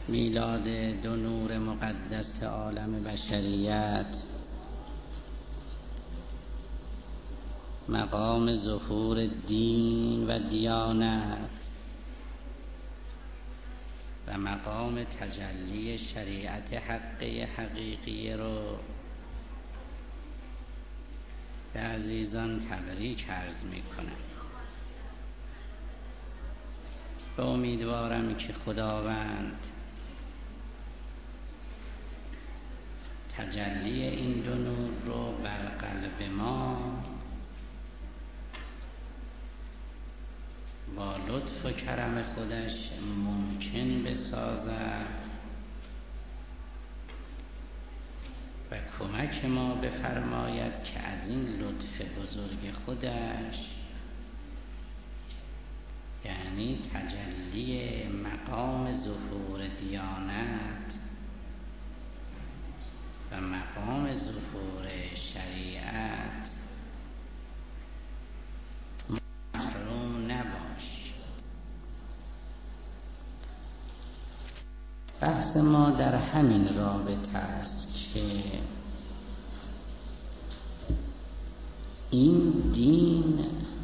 میلاد دو نور مقدس عالم بشریت، مقام ظهور دین و دیانت و مقام تجلی شریعت حقیقی رو به عزیزان تبریک عرض میکنم. و امیدوارم که خداوند تجلی این دو نور رو بر قلب ما با لطف و کرم خودش ممکن بسازد و کمک ما بفرماید که از این لطف بزرگ خودش، یعنی تجلی مقام ظهور دیانت و مقام ظهور شریعت، محروم نباش. بحث ما در همین رابطه است که این دین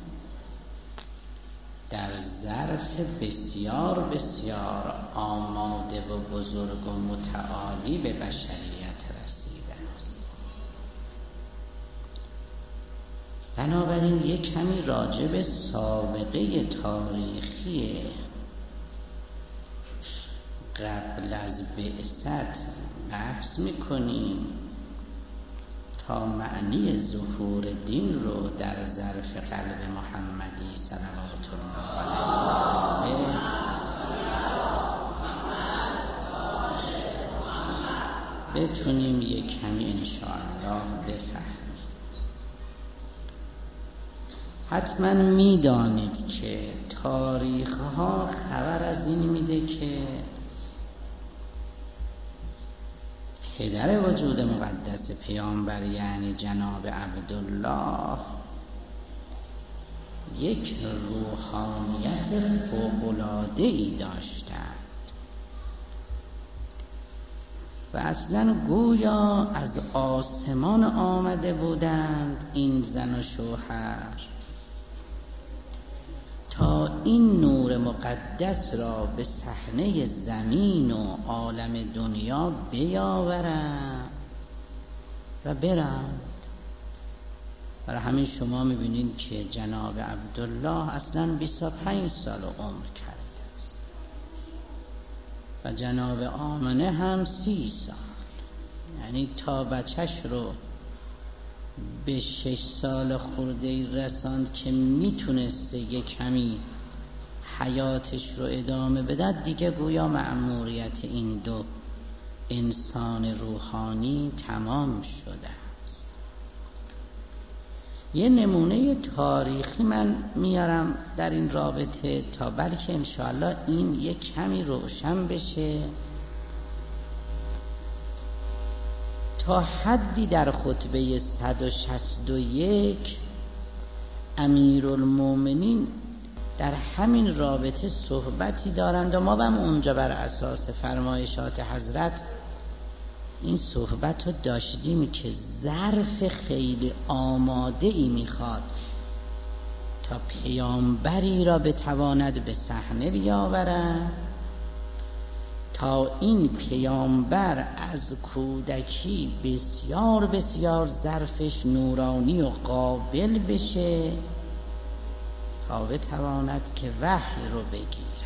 در ظرف بسیار بسیار آماده و بزرگ و متعالی به بشریت رسیده است. بنابراین یک کمی راجع به سابقه تاریخی قبل از بعثت بحث میکنیم تا معنی ظهور دین رو در ظرف قلب محمدی صلوات الله علیه بتونیم یک کمی انشاءالله بفهمیم. حتما میدانید که تاریخ ها خبر از این میده که پدر وجود مقدس پیامبر یعنی جناب عبدالله یک روحانیت فوق‌العاده‌ای داشتند و اصلا گویا از آسمان آمده بودند این زن و شوهر تا این نور مقدس را به صحنه زمین و عالم دنیا بیاورند و برند. برای همین شما میبینید که جناب عبدالله اصلا 25 سال عمر کرده است و جناب آمنه هم 30 سال، یعنی تا بچهش رو به 6 سال خورده رساند که میتونسته یک کمی حیاتش رو ادامه بده، دیگه گویا مأموریت این دو انسان روحانی تمام شده است. یه نمونه تاریخی من میارم در این رابطه تا بلکه انشاءالله این یک کمی روشن بشه. تا حدی در خطبه 161 امیرالمومنین در همین رابطه صحبتی دارند و ما هم اونجا بر اساس فرمایشات حضرت این صحبت رو داشتیم که ظرف خیلی آماده‌ای میخواد تا پیامبری را بتواند به صحنه بیاورد، تا این پیامبر از کودکی بسیار بسیار ظرفش نورانی و قابل بشه تا بتواند که وحی رو بگیرد.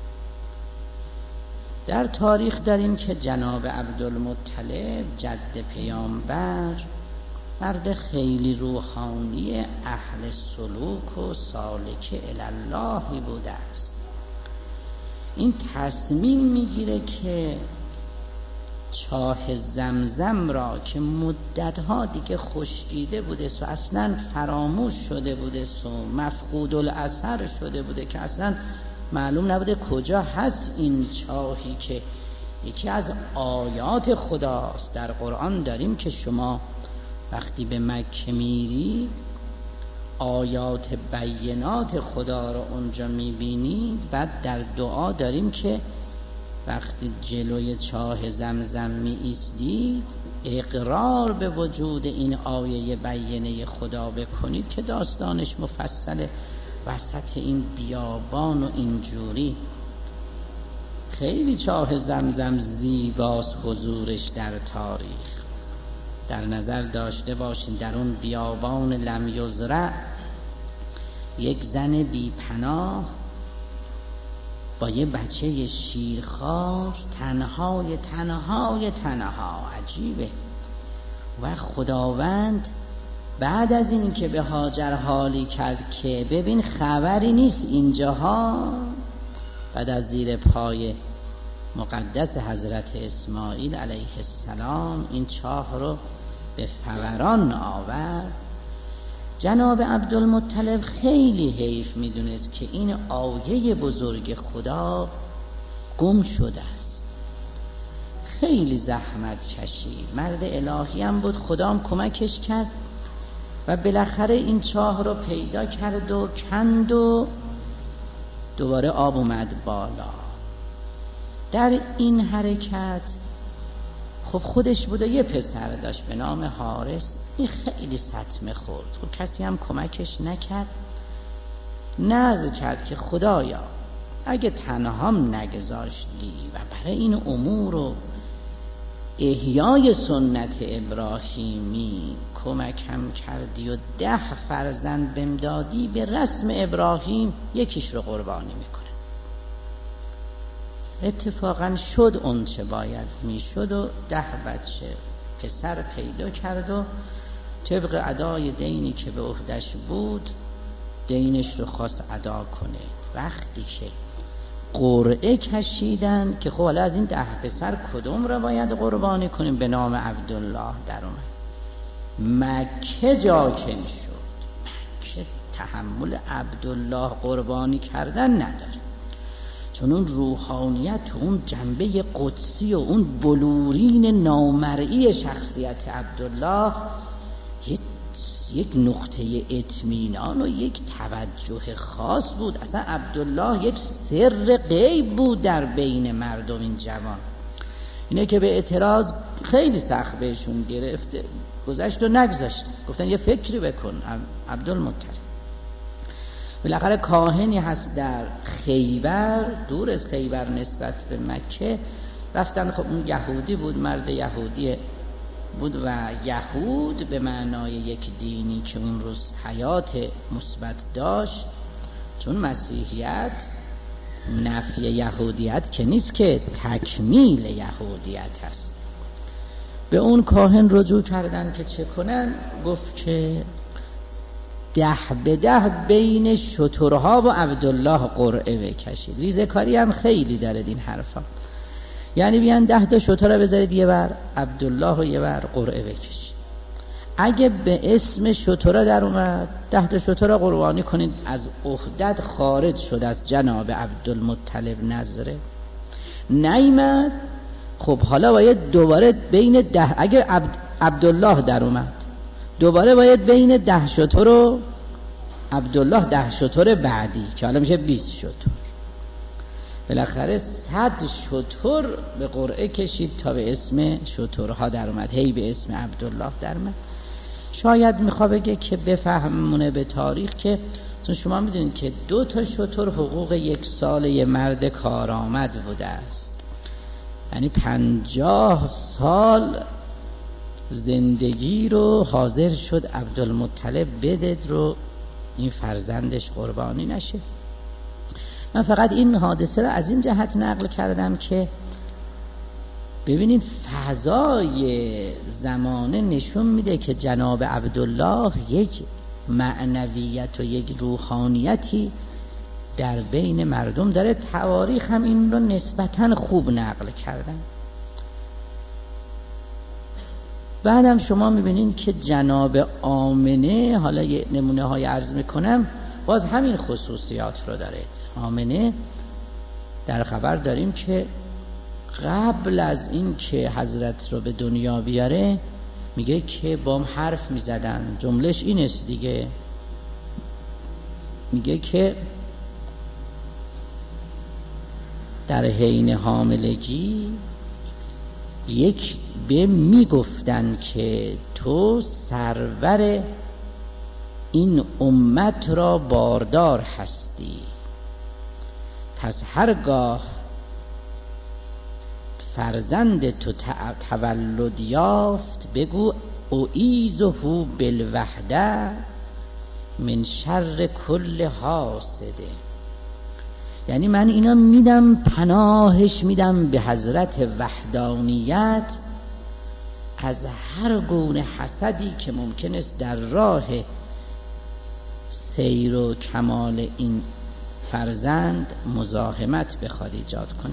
در تاریخ داریم که جناب عبدالمطلب جد پیامبر مرد خیلی روحانی اهل سلوک و سالک الاللهی بوده است. این تصمیم میگیره که چاه زمزم را که مدتها دیگه خشکیده بوده و اصلا فراموش شده بوده و مفقود الاثر شده بوده که اصلا معلوم نبوده کجا هست این چاهی که یکی از آیات خداست. در قرآن داریم که شما وقتی به مکه میرید آیات بینات خدا رو اونجا میبینید. بعد در دعا داریم که وقتی جلوی چاه زمزم می ایستید اقرار به وجود این آیه بینه خدا بکنید که داستانش مفصله. وسط این بیابان و اینجوری خیلی چاه زمزم زیباست حضورش در تاریخ. در نظر داشته باشین در اون بیابان لم یزرع یک زن بی پناه با یه بچه شیرخوار تنهای عجیبه. و خداوند بعد از این که به هاجر حالی کرد که ببین خبری نیست اینجاها، بعد از زیر پای مقدس حضرت اسماعیل علیه السلام این چاه رو به فوران آورد. جناب عبدالمطلب خیلی حیف میدونست که این آیه بزرگ خدا گم شده است. خیلی زحمت کشید، مرد الهی هم بود، خدا هم کمکش کرد و بالاخره این چاه رو پیدا کرد و کند و دوباره آب اومد بالا. در این حرکت خب خودش بود و یه پسر داشت به نام حارس. این خیلی صدمه خورد، خب کسی هم کمکش نکرد. نذر کرد که خدایا اگه تنهام نگذاشتی و برای این امور و احیای سنت ابراهیمی کمکم کردی و 10 فرزند بهم دادی، به رسم ابراهیم یکیش رو قربانی میکنه. اتفاقا شد اون چه باید میشد و 10 بچه پسر پیدا کرد و طبق ادای دینی که به عهدش بود دینش رو خواست ادا کنه. وقتی که قرعه کشیدن که خب حالا از این 10 پسر کدوم رو باید قربانی کنیم، به نام عبدالله در اومد. مکه جاکن شد. مکه تحمل عبدالله قربانی کردن نداره، چون اون روحانیت و اون جنبه قدسی و اون بلورین نامرئی شخصیت عبدالله یک نقطه اطمینان و یک توجه خاص بود. اصلا عبدالله یک سر غیب بود در بین مردم. این جوان اینه که به اعتراض خیلی سخت بهشون گرفته گذشت و نگذاشت، گفتن یه فکری بکن عبدالمطلب. بالاخره کاهنی هست در خیبر، دور از خیبر نسبت به مکه، رفتن. خب اون یهودی بود، مرد یهودی بود و یهود به معنای یک دینی که اون روز حیات مثبت داشت، چون مسیحیت نفی یهودیت که نیست که تکمیل یهودیت هست. به اون کاهن رجوع کردن که چه کنن، گفت که 10 به 10 بین شترها و عبدالله قرعه بکشید. ریزکاری هم خیلی داره این حرفا، یعنی بیان 10 تا شتر رو بذارید یه بر عبدالله و یه بر قرعه بکشید. اگه به اسم شتر در اومد 10 تا شتر رو قربانی کنید، از عهدت خارج شد از جناب عبدالمطلب نظره. نیامد خب حالا باید دوباره بین 10، اگه عبدالله در اومد دوباره باید بین 10 شتر و عبدالله 10 شتر بعدی که حالا میشه 20 شتر. بالاخره 100 شتر به قرعه کشید تا به اسم شترها در اومد، هی به اسم عبدالله در اومد. شاید میخواد بگه که بفهمونه به تاریخ که چون شما میدونید که 2 تا شتر حقوق 1 سال یه مرد کارآمد بوده است، یعنی 50 سال زندگی رو حاضر شد عبدالمطلب بدد رو این فرزندش قربانی نشه. من فقط این حادثه رو از این جهت نقل کردم که ببینید فضای زمانه نشون میده که جناب عبدالله یک معنویت و یک روحانیتی در بین مردم داره. تواریخ هم این رو نسبتاً خوب نقل کردن. بعدم شما میبینید که جناب آمنه، حالا یه نمونه های عرض میکنم، باز همین خصوصیات رو داره. آمنه در خبر داریم که قبل از این که حضرت رو به دنیا بیاره میگه که با هم حرف میزدن. جملهش این است دیگه، میگه که در حین حاملگی یک به میگفتن که تو سرور این امت را باردار هستی، پس هرگاه فرزند تو تولد یافت بگو اعیذه بالوحده من شر کل حاسده. یعنی من اینا میدم، پناهش میدم به حضرت وحدانیت از هر گونه حسدی که ممکن است در راه سیر و کمال این فرزند مزاحمت بخواد ایجاد کنه.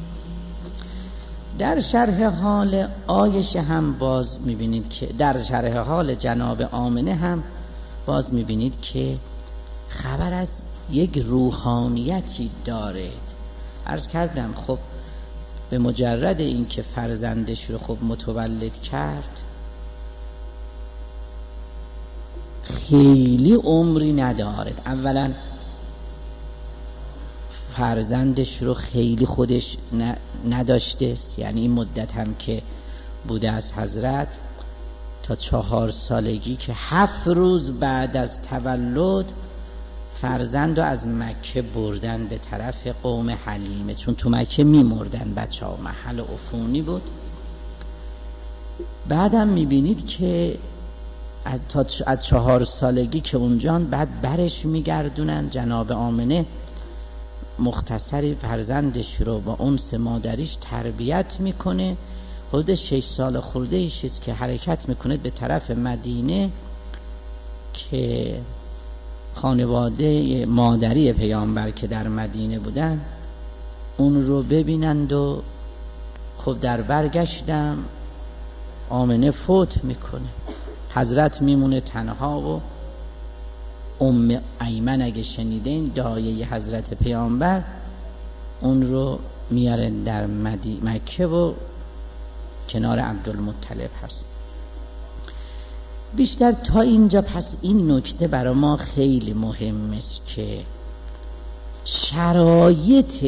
در شرح حال عایشه هم باز میبینید که در شرح حال جناب آمنه هم باز میبینید که خبر از یک روحانیتی دارد. عرض کردم خب به مجرد این که فرزندش رو خب متولد کرد خیلی عمری ندارد. اولا فرزندش رو خیلی خودش نداشته، یعنی این مدت هم که بوده از حضرت تا 4 سالگی که 7 روز بعد از تولد فرزند رو از مکه بردن به طرف قوم حلیمه، چون تو مکه میمردن بچه ها، محل عفونی بود. بعدم میبینید که از 4 سالگی که اونجان بعد برش میگردونن. جناب آمنه مختصری فرزندش رو با انس مادریش تربیت میکنه. حدود 6 سال خورده ایشیست که حرکت میکنه به طرف مدینه که خانواده مادری پیامبر که در مدینه بودن اون رو ببینند و خب در برگشتم آمنه فوت میکنه. حضرت میمونه تنها و ام ایمن اگه شنیدین دایه حضرت پیامبر اون رو میاره در مکه و کنار عبدالمطلب هست. بیشتر تا اینجا پس این نکته برای ما خیلی مهم است که شرایط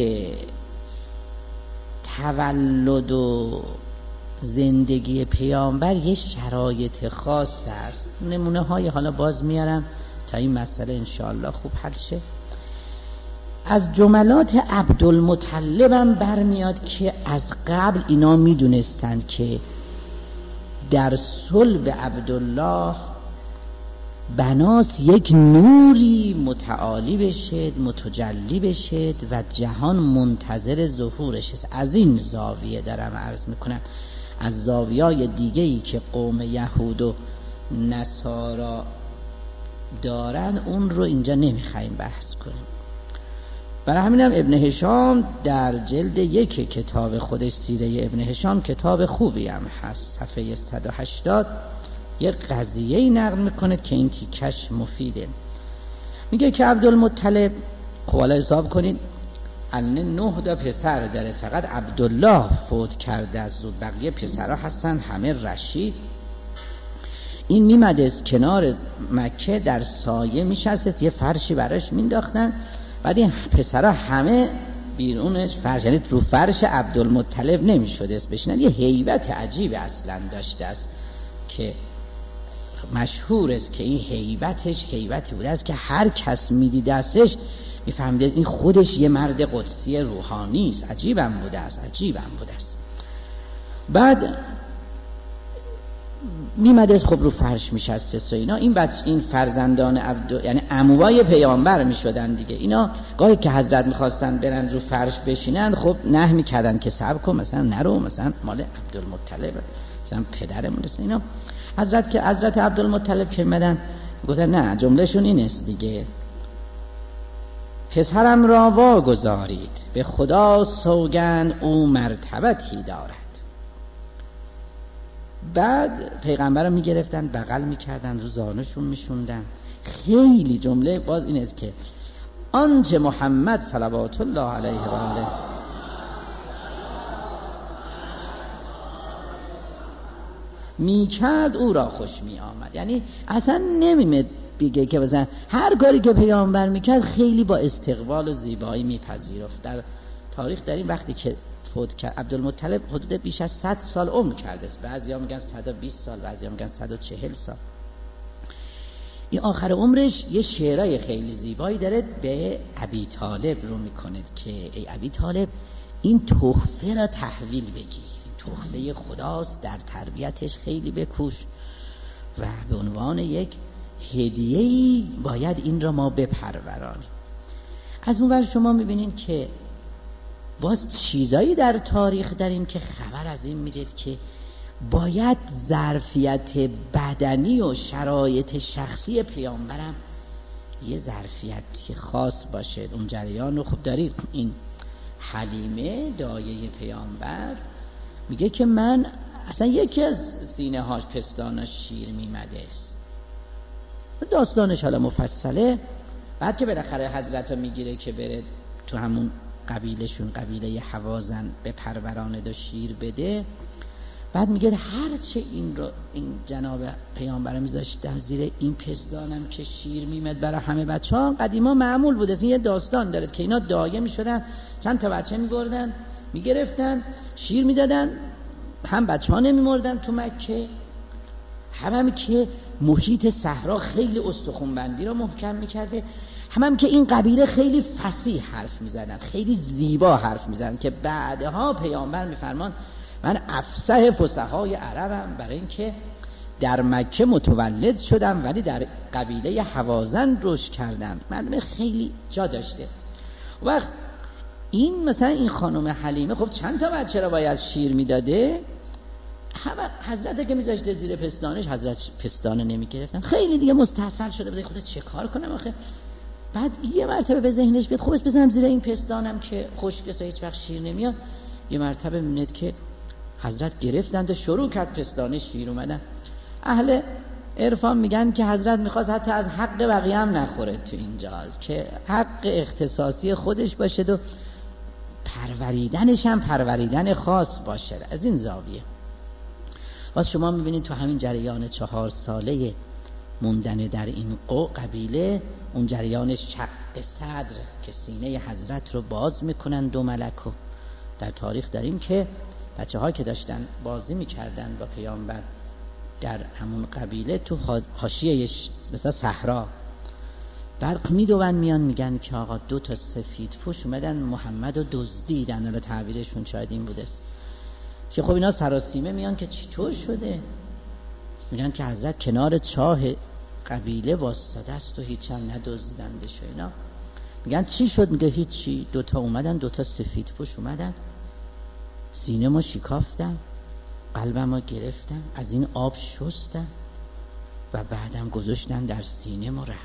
تولد و زندگی پیامبر یه شرایط خاص است. نمونه های حالا باز میارم تا این مسئله انشاءالله خوب حل شه. از جملات عبدالمطلب هم برمیاد که از قبل اینا میدونستند که در صلب عبدالله بناس یک نوری متعالی بشد، متجلی بشد و جهان منتظر ظهورش است. از این زاویه دارم عرض میکنم. از زاویه‌های دیگه‌ای که قوم یهود و نصارا دارن اون رو اینجا نمیخوایم بحث کنیم. برای همینم ابن هشام در جلد 1 کتاب خودش سیره ابن هشام کتاب خوبی هم هست، صفحه 180 یک قضیه نقل میکنه که این تیکش مفیده. میگه که عبدالمطلب خب حالا حساب کنید الان 9 تا پسر داره، فقط عبدالله فوت کرده از زود، بقیه پسرها هستن همه رشید. این میمده از کنار مکه در سایه میشسته، یه فرشی براش مینداختن، بعد این پسرها همه بیرونش فرش، یعنی رو فرش عبدالمطلب نمیشده است بشینن. یه هیبت عجیب اصلا داشته است که مشهور است که این هیبتش هیبتی بوده است که هر کس میدیده استش میفهمیده این خودش یه مرد قدسی روحانی است. عجیبم بوده است. بعد میمده خب رو فرش میشسته و اینا. این فرزندان یعنی عموای پیامبر میشدن دیگه. اینا گاهی که حضرت میخواستن برن رو فرش بشینن خب نه میکردن که صبر کن مثلا نرو، مثلا مال عبدالمطلب مثلا پدرمون است. اینا حضرت عبدالمطلب که میمدن گفتن نه، جملهشون این است دیگه، پسرم را واگذارید، به خدا سوگند او مرتبتی دارد. بعد پیغمبر رو میگرفتن بغل میکردن، رو زانوشون میشوندن. خیلی جمله باز این است که آنچه محمد صلوات الله علیه و آله میکرد او را خوش میآمد. یعنی اصلا نمیمد بگه که مثلا هر کاری که پیامبر میکرد خیلی با استقبال و زیبایی میپذیرفت. در تاریخ داریم وقتی که فوت کرد عبدالمطلب حدود بیش از 100 سال عمر کرده است، بعضیا میگن 120 سال، بعضیا میگن 140 سال. این آخر عمرش یه شعرهای خیلی زیبایی داره به ابی طالب رو میکنه که ای ابی طالب این تحفه را تحویل بگیر، این تحفه خداست، در تربیتش خیلی بکوش و به عنوان یک هدیه‌ای باید این را ما بپرورانیم. از اون ور شما میبینید که باز چیزایی در تاریخ داریم که خبر از این میدید که باید ظرفیت بدنی و شرایط شخصی پیامبرم یه ظرفیتی خاص باشه. اون جریان رو خوب دارید. این حلیمه دایه پیامبر میگه که من اصلا یکی از سینه هاش پستاناش شیر میمده است. داستانش حالا مفصله. بعد که بالاخره حضرت رو میگیره که بره تو همون قبیلشون، قبیله حوازن، به پرورانه و شیر بده، بعد میگه هرچه این رو این جناب پیامبر میذاشتم زیر این پستانم که شیر میمد برای همه بچه ها. قدیما معمول بود، این یه داستان داره که اینا دایه میشدن، چند تا بچه میبردن میگرفتن شیر میدادن، هم بچه ها نمیمردن تو مکه، هم که محیط صحرا خیلی استخوان‌بندی رو محکم میکرده، هم که این قبیله خیلی فصیح حرف میزدن، خیلی زیبا حرف میزدن که بعدها پیامبر میفرمان من افصح فصحای عربم، برای اینکه در مکه متولد شدم ولی در قبیله حوازن رشد کردم. معلومه خیلی جا داشته. وقت این مثلا این خانم حلیمه خب چند تا بچه را باید شیر میداده، همه حضرت که میذاشته زیر پستانش، حضرت پستانه نمیگرفتن، خیلی دیگه مستحصل شده بوده خدا چه کار کنم آخه. بعد یه مرتبه به ذهنش بیاد خب بزنم زیر این پستانم که خشکه هیچ وقت شیر نمیاد. یه مرتبه میبینید که حضرت گرفتند و شروع کرد پستانه شیر اومدن. اهل عرفان میگن که حضرت میخواست حتی از حق بقیه هم نخوره تو اینجا، که حق اختصاصی خودش باشه و پروریدنش هم پروریدن خاص باشه. از این زاویه باز شما میبینید تو همین جریان 4 ساله موندن در این قبیله، اون جریان شق صدر که سینه حضرت رو باز میکنن دو ملک، و در تاریخ داریم که بچه ها که داشتن بازی میکردن با پیامبر در همون قبیله تو حاشیه مثلا صحرا برق میدون میان میگن که آقا 2 تا سفید پوش اومدن محمد رو دزدیدن. حالا تعبیرشون شاید این بوده است که خب اینا سراسیمه میان که چطور شده، میگن که حضرت کنار چاه قبیله واسطاده است و هیچ هم ندزدیدندش. اینا میگن چی شد؟ میگه هیچی، 2 تا اومدن، 2 تا سفید پوش اومدن، سینه ما شکافتن، قلبم ما گرفتن، از این آب شستن و بعدم گذاشتن در سینه ما رفتن.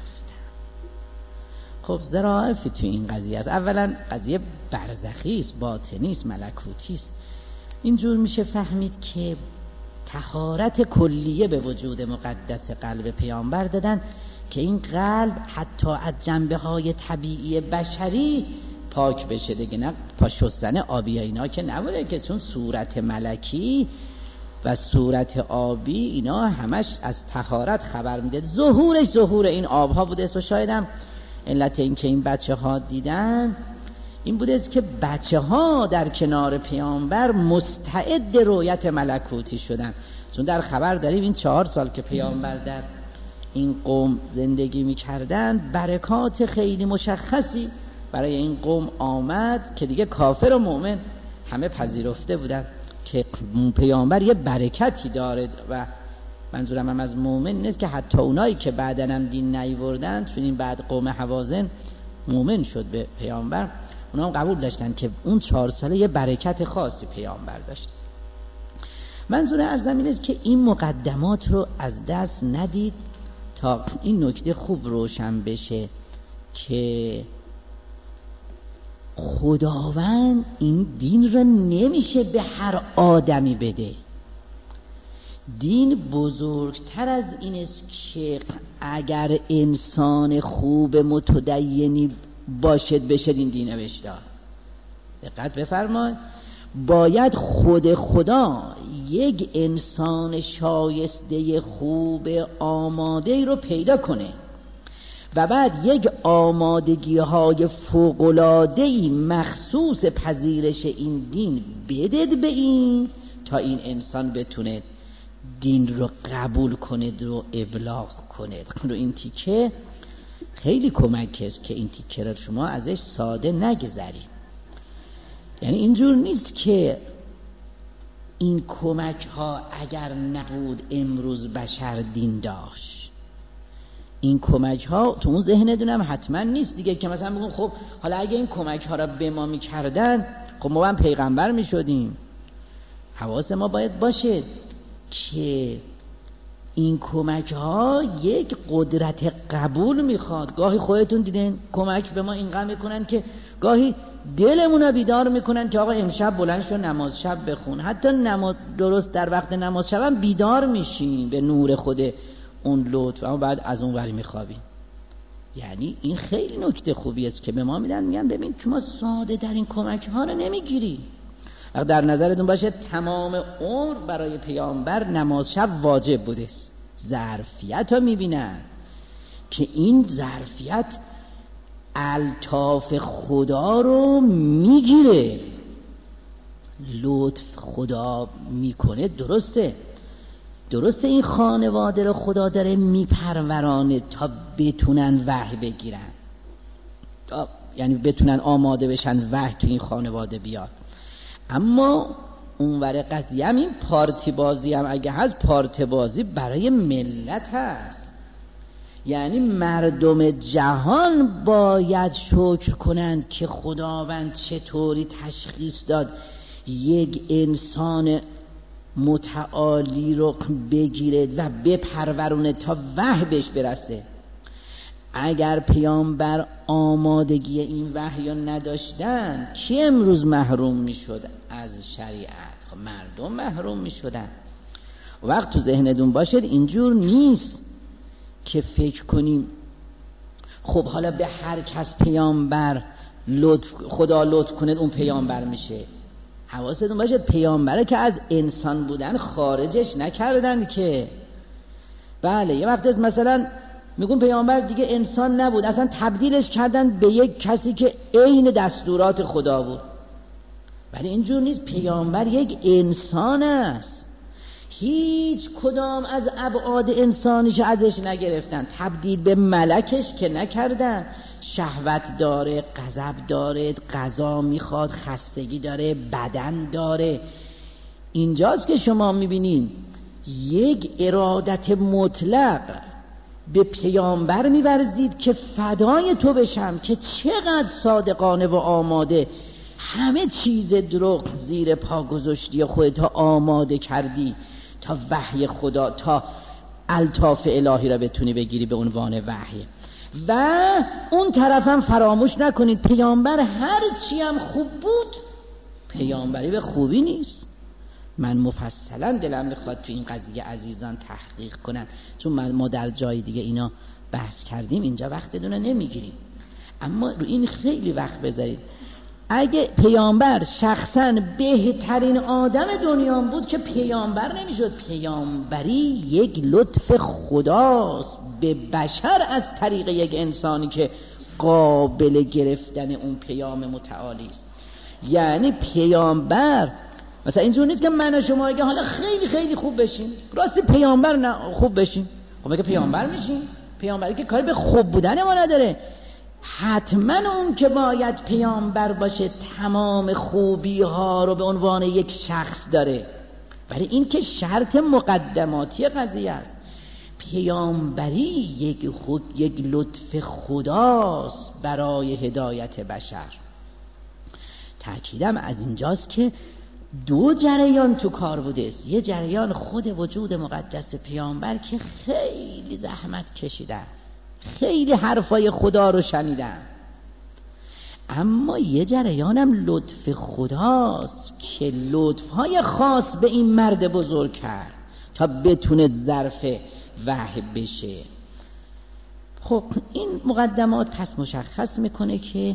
خب ظرافی تو این قضیه است. اولا قضیه برزخی است، باطنی است، ملکوتی است. اینجور میشه فهمید که طهارت کلیه به وجود مقدس قلب پیامبر دادن که این قلب حتی از جنبه های طبیعی بشری پاک بشه دیگه، نه پاشستن آبی اینا که نبوده که، چون صورت ملکی و صورت آبی اینا همش از طهارت خبر میده. ظهور این آبها بوده و شاید هم علت این که این بچه ها دیدن این بوده است که بچه ها در کنار پیامبر مستعد رؤیت ملکوتی شدن. چون در خبر داریم این 4 سال که پیامبر در این قوم زندگی میکردن برکات خیلی مشخصی برای این قوم آمد که دیگه کافر و مؤمن همه پذیرفته بودن که پیامبر یه برکتی داره. و منظورم هم از مؤمن نیست که حتی اونایی که بعدن هم دین نیاوردن، چون این بعد قوم حوازن مؤمن شد به پیامبر، اونا هم قبول داشتن که اون 4 ساله یه برکت خاصی پیامبر داشت. منظور عرضم این است که این مقدمات رو از دست ندید تا این نکته خوب روشن بشه که خداوند این دین رو نمیشه به هر آدمی بده. دین بزرگتر از این است که اگر انسان خوب متدینی باشد بشه این دینه بهش داد. دقت بفرمایید، باید خود خدا یک انسان شایسته خوب آماده رو پیدا کنه و بعد یک آمادگی‌های فوق‌العاده‌ای مخصوص پذیرش این دین بدید به این تا این انسان بتونه دین رو قبول کنه رو ابلاغ کنه. رو این تیکه خیلی کمک است که این تیکه رو شما ازش ساده نگذارید. یعنی اینجور نیست که این کمک ها اگر نبود امروز بشر دین داشت. این کمک ها تو اون ذهنتونم حتما نیست دیگه که مثلا بگم خب حالا اگه این کمک ها را به ما میکردن خب ما هم پیغمبر میشدیم. حواس ما باید باشه که این کمک ها یک قدرت قبول میخواد. گاهی خودتون دیدین کمک به ما اینقدر میکنن که گاهی دلمون رو بیدار میکنن که آقا امشب بلند شو نماز شب بخون. حتی نماز درست در وقت نماز شب هم بیدار میشیم به نور خود اون لطف، اما بعد از اون وری میخوابیم. یعنی این خیلی نکته خوبی است که به ما میدن، میگن ببین شما ساده در این کمک ها رو نمیگیری. در نظرتون باشه تمام عمر برای پیامبر نماز شب واجب بوده. ظرفیت رو میبینن که این ظرفیت الطاف خدا رو میگیره، لطف خدا میکنه. درسته این خانواده رو خدا داره میپرورانه تا بتونن وحی بگیرن، یعنی بتونن آماده بشن وحی تو این خانواده بیاد. اما اونور قضیه هم این پارتی بازی هم اگه هست، پارتی بازی برای ملت هست. یعنی مردم جهان باید شکر کنند که خداوند چطوری تشخیص داد یک انسان متعالی رو بگیره و بپرورونه تا وحی بهش برسه. اگر پیامبر آمادگی این وحی نداشتن کی امروز محروم میشد از شریعت؟ خب مردم محروم میشدن. وقت تو ذهنتون باشد اینجور نیست که فکر کنیم خب حالا به هر کس پیامبر خدا لطف کنه اون پیامبر میشه. حواستون باشد پیامبره که از انسان بودن خارجش نکردن که. بله یه وقت از مثلا میگون پیامبر دیگه انسان نبود، اصلا تبدیلش کردن به یک کسی که عین دستورات خدا بود. ولی اینجور نیست، پیامبر یک انسان است. هیچ کدام از ابعاد انسانیش ازش نگرفتن، تبدیل به ملکش که نکردن. شهوت داره، غضب داره، غذا میخواد، خستگی داره، بدن داره. اینجاست که شما میبینین یک ارادت مطلق به پیامبر می‌ورزید که فدای تو بشم، که چقدر صادقانه و آماده همه چیز دروغ زیر پا گذاشتی و خودت آماده کردی تا وحی خدا، تا الطاف الهی را بتونی بگیری به عنوان وحی. و اون طرف هم فراموش نکنید پیامبر هر چی هم خوب بود پیامبری به خوبی نیست. من مفصلا دلم میخواد تو این قضیه عزیزان تحقیق کنم، چون ما در جای دیگه اینا بحث کردیم، اینجا وقتتون رو نمیگیریم. اما رو این خیلی وقت بذارید. اگه پیامبر شخصا بهترین آدم دنیا بود که پیامبر نمیشد. پیامبری یک لطف خداست به بشر از طریق یک انسانی که قابل گرفتن اون پیام متعالی است. یعنی پیامبر مثلا اینجور نیست که من و شما اگه حالا خیلی خیلی خوب بشیم، راستی پیامبر نه خوب بشیم، خب اگه پیامبر میشیم، پیامبری که کاری به خوب بودن ما نداره. حتما اون که باید پیامبر باشه تمام خوبی ها رو به عنوان یک شخص داره، ولی این که شرط مقدماتی قضیه است. پیامبری یک لطف خداست برای هدایت بشر. تأکیدم از اینجاست که دو جریان تو کار بوده است. یه جریان خود وجود مقدس پیامبر که خیلی زحمت کشیدن، خیلی حرفای خدا رو شنیدن، اما یه جریانم لطف خداست که لطفهای خاص به این مرد بزرگ کرد تا بتونه ظرف وحی بشه. خب این مقدمات پس مشخص میکنه که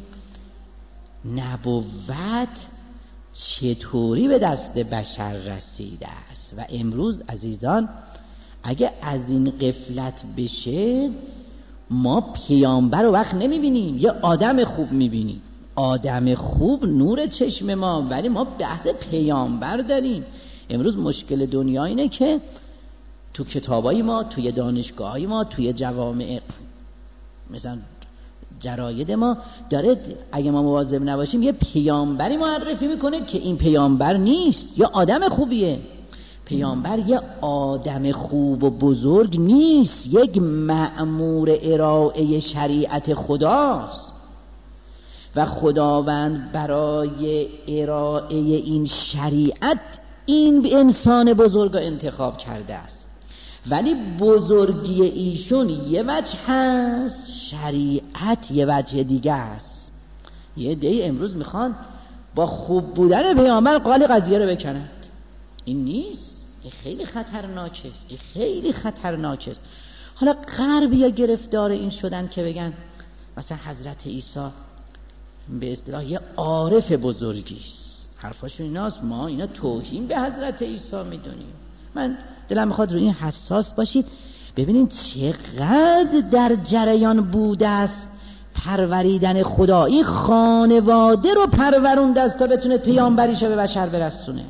نبوت چطوری به دست بشر رسیده است. و امروز عزیزان اگه از این غفلت بشه ما پیامبر رو وقت نمیبینیم، یه آدم خوب میبینیم، آدم خوب نور چشم ما، ولی ما بحث پیامبر داریم. امروز مشکل دنیا اینه که تو کتابای ما، توی دانشگاه‌های ما، توی جوامع مثلا جراید ما داره، اگه ما مواظب نباشیم یه پیامبری معرفی میکنه که این پیامبر نیست، یا آدم خوبیه. پیامبر یه آدم خوب و بزرگ نیست، یک مأمور ارائه شریعت خداست و خداوند برای ارائه این شریعت این انسان بزرگ انتخاب کرده است. ولی بزرگی ایشون یه وجه هست، شریعت یه وجه دیگه است. یه عده امروز میخوان با خوب بودن پیامبر قال قضیه رو بکنند. این نیست، این خیلی خطرناکه، این خیلی خطرناکه. حالا غربی‌ها گرفتار این شدن که بگن مثلا حضرت عیسی به اصطلاح یه عارف بزرگی است. حرفاشون ایناست، ما اینا توهین به حضرت عیسی میدونیم. من دلم میخواد روی این حساس باشید. ببینید چقدر در جریان بوده است پروریدن خدا. این خانواده رو پرورونده است تا بتونه پیامبریشو به بشر برسونه.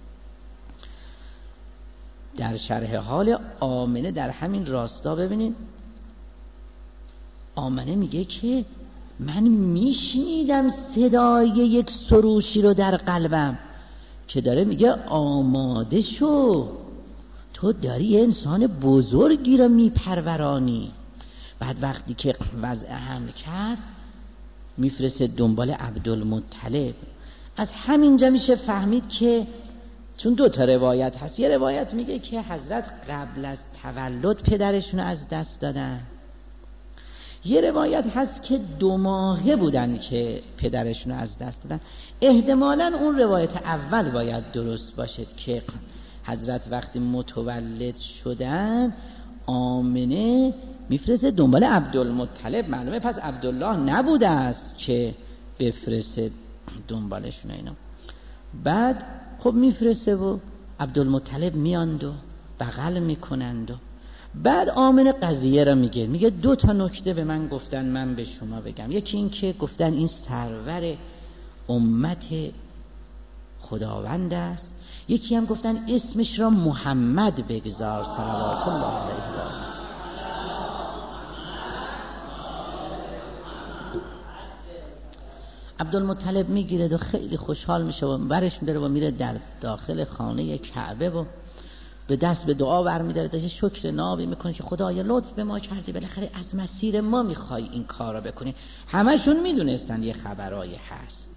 در شرح حال آمنه در همین راستا ببینید، آمنه میگه که من میشنیدم صدای یک سروشی رو در قلبم که داره میگه آماده شو، تو داری انسان بزرگی رو میپرورانی. بعد وقتی که وضع حمل کرد میفرسته دنبال عبدالمطلب. از همینجا میشه فهمید که چون دو تا روایت هست، یه روایت میگه که حضرت قبل از تولد پدرشون از دست دادن، یه روایت هست که 2 ماهه بودن که پدرشون از دست دادن. احتمالاً اون روایت اول باید درست باشد که حضرت وقتی متولد شدن آمنه میفرسته دنبال عبدالمطلب. معلومه پس عبدالله نبوده است که بفرسته دنبالشون اینا. بعد خب میفرسته و عبدالمطلب میاند و بغل میکنند و بعد آمنه قضیه را میگه 2 تا نکته به من گفتن من به شما بگم. یکی این که گفتن این سرور امت خداوند است، یکی هم گفتن اسمش را محمد بگذار صلوات الله علیه و آله. عبدالمطلب میگیره و خیلی خوشحال میشه و برش میداره و میره در داخل خانه کعبه و به دست به دعا برمی‌داره، داشته شکر نابی میکنه که خدایا لطف به ما کردی، بالاخره از مسیر ما میخوای این کار رو بکنی. همشون میدونستن یه خبرایی هست.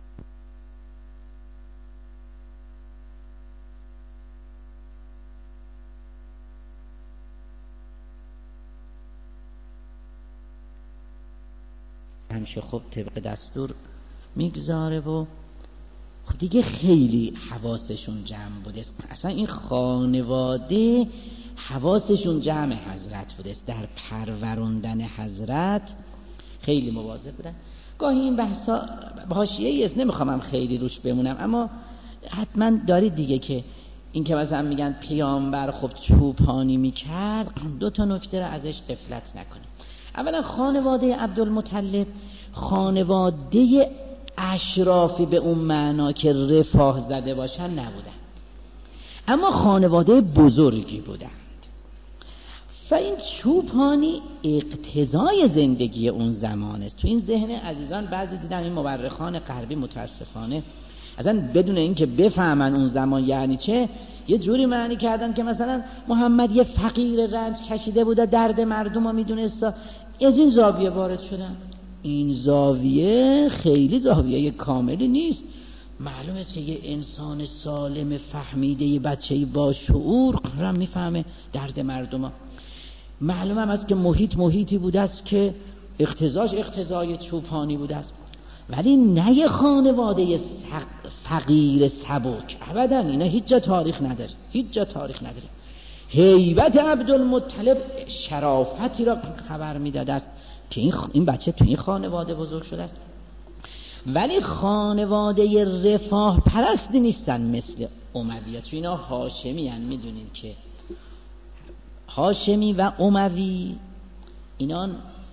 همیشه خب طبق دستور میگذاره و خب دیگه خیلی حواسشون جمع بوده. اصلا این خانواده حواسشون جمع حضرت بوده، در پروروندن حضرت خیلی مواظب بودن. گاهی این بحثا حاشیه‌ای است، نمیخوام خیلی روش بمونم، اما حتما دارید دیگه که این که مثلا میگن پیامبر خب چوپانی میکرد، 2 تا نکته رو ازش غفلت نکنیم. اولا خانواده عبدالمطلب خانواده اشرافی به اون معنا که رفاه زده باشن نبودن، اما خانواده بزرگی بودند و این چوپانی اقتضای زندگی اون زمان است. تو این ذهن عزیزان بعضی دیدم این مورخان غربی متاسفانه اصلا بدون اینکه بفهمن اون زمان یعنی چه، یه جوری معنی کردن که مثلا محمد یه فقیر رنج کشیده بوده، درد مردم رو میدونست، از این زاویه وارد شدن. این زاویه خیلی زاویه کاملی نیست. معلوم است که یه انسان سالم فهمیده، یه بچه‌ای با شعور قرم میفهمه درد مردم ها. معلوم هم است که محیطی بوده است که اقتضاش اقتضای چوپانی بوده است، ولی نه یه خانواده فقیر سبک. ابدا اینا هیچ جا تاریخ نداره. هیبت عبدالمطلب شرافتی را خبر میداده است که این بچه تو این خانواده بزرگ شده است. ولی خانواده رفاه پرستی نیستن مثل امویه. تو اینا هاشمی هن. میدونید که هاشمی و اموی اینا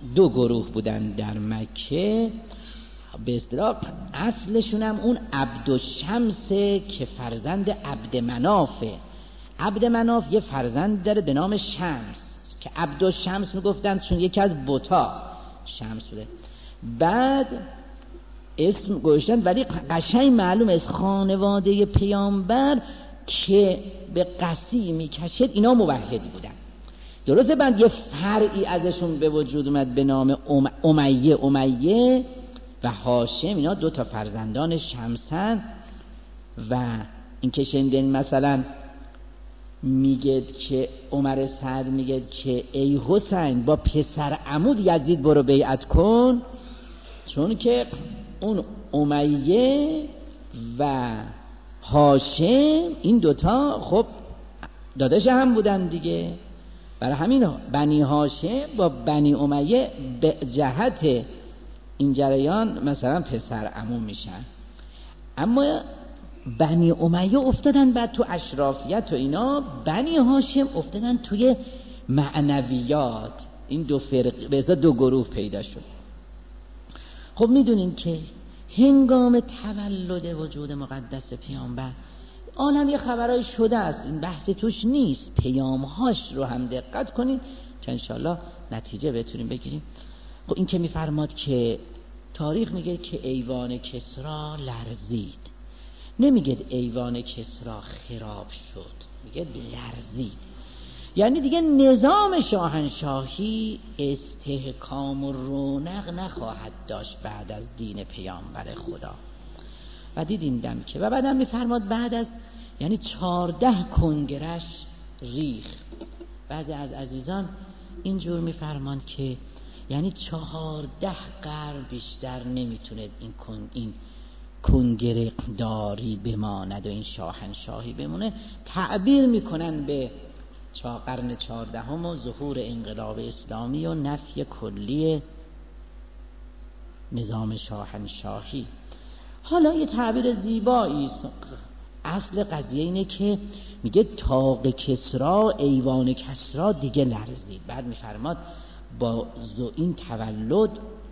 دو گروه بودن در مکه، به اصطلاح اصلشون هم اون عبدالشمسه که فرزند عبدمنافه. عبدمناف یه فرزند داره به نام شمس که عبدالشمس میگفتن چون یکی از بتا شمس بوده. بعد اسم گذاشتن، ولی قشنگ معلوم از خانواده پیامبر که به قصی میکشد اینا موحد بودن. درسته بعد یه فرعی ازشون به وجود اومد به نام امیه و هاشم، اینا دو تا فرزندان شمسن. و این که شنیدین مثلا میگه که عمر سعد میگه که ای حسین با پسر عمود یزید برو بیعت کن، چون که اون امیه و هاشم این دوتا خب داداش هم بودن دیگه. برای همین بنی هاشم با بنی امیه به جهت این جریان مثلا پسر عمو میشن. اما بنی امیه افتادن بعد تو اشرافیت و اینا، بنی هاشم افتادن توی معنویات. این دو فرق به ازا دو گروه پیدا شد. خب میدونین که هنگام تولد وجود مقدس پیامبر عالم یه خبرای شده است، این بحثی توش نیست، پیامهاش رو هم دقت کنید که انشالله نتیجه بتونیم بگیریم. خب این که میفرماد که تاریخ میگه که ایوان کسری لرزید، نمیگه ایوان کسری خراب شد، میگه لرزید. یعنی دیگه نظام شاهنشاهی استحکام و رونق نخواهد داشت بعد از دین پیامبر خدا. و دیدیم دم که و بعدم میفرماد بعد از یعنی 14 کنگرش ریخ. بعضی از عزیزان اینجور میفرماند که یعنی 14 قرن بیشتر نمیتونه این کنگره داری بماند و این شاهنشاهی بمونه. تعبیر میکنن به قرن 14 و ظهور انقلاب اسلامی و نفی کلی نظام شاهنشاهی. حالا یه تعبیر زیبایی است. اصل قضیه اینه که میگه تاق کسری ایوان کسری دیگه لرزید. بعد میفرماد با این تولد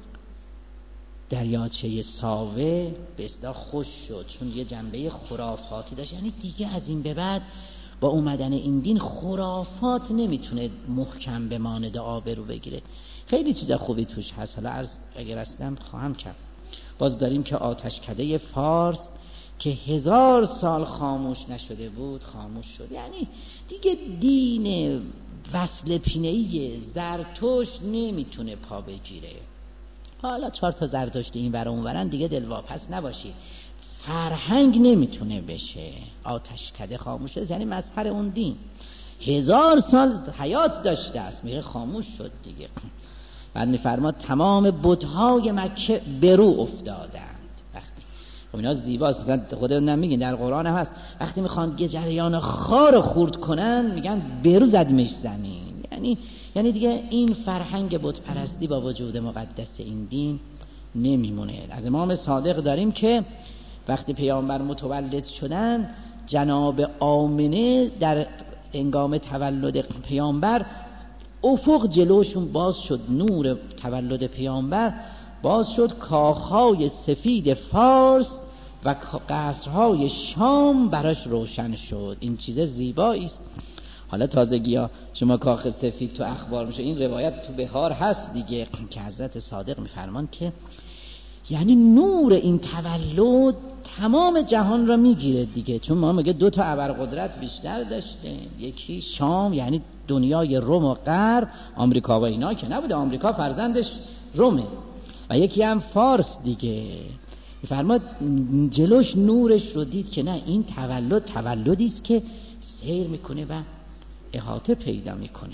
دریاچه ساوه به اصطلاح خوش شد، چون یه جنبه خرافاتی داشت. یعنی دیگه از این به بعد با اومدن این دین خرافات نمیتونه محکم بماند و آبرو بگیره. خیلی چیز خوبی توش هست، حالا اگر رسیدم خواهم کرد. باز داریم که آتشکده فارس که 1000 سال خاموش نشده بود خاموش شد. یعنی دیگه دین وصل پینه‌ای زرتشت نمیتونه پا بگیره. حالا 4 تا زرتشت این ور اون ورن دیگه دلواپس نباشی، فرهنگ نمیتونه بشه. آتشکده خاموش شد یعنی مظهر اون دین 1000 سال حیات داشته است، میگه خاموش شد دیگه. بعد میفرماد تمام بت‌های مکه برو افتادند. وقتی خب اینا زیباست، مثلا خدا نمیگه در قرآن هم هست وقتی میخوان یه جریان خار خورد کنن میگن برو زدیمش زمین. یعنی دیگه این فرهنگ بت پرستی با وجود مقدس این دین نمیمونه. از امام صادق داریم که وقتی پیامبر متولد شدن، جناب آمنه در هنگام تولد پیامبر افق جلوشون باز شد، نور تولد پیامبر باز شد، کاخهای سفید فارس و قصرهای شام براش روشن شد. این چیز زیبایی است. حالا تازگی ها شما کاخ سفید تو اخبار میشه، این روایت تو بهار هست دیگه که حضرت صادق میفرمان که یعنی نور این تولد تمام جهان را میگیره دیگه، چون ما میگه 2 تا ابرقدرت بیشتر داشته، یکی شام یعنی دنیای روم و غرب، آمریکا و اینا که نبوده، آمریکا فرزندش رومه، و یکی هم فارس دیگه. میفرماد جلوش نورش رو دید که نه، این تولدی است که سیر میکنه و احاطه پیدا میکنه.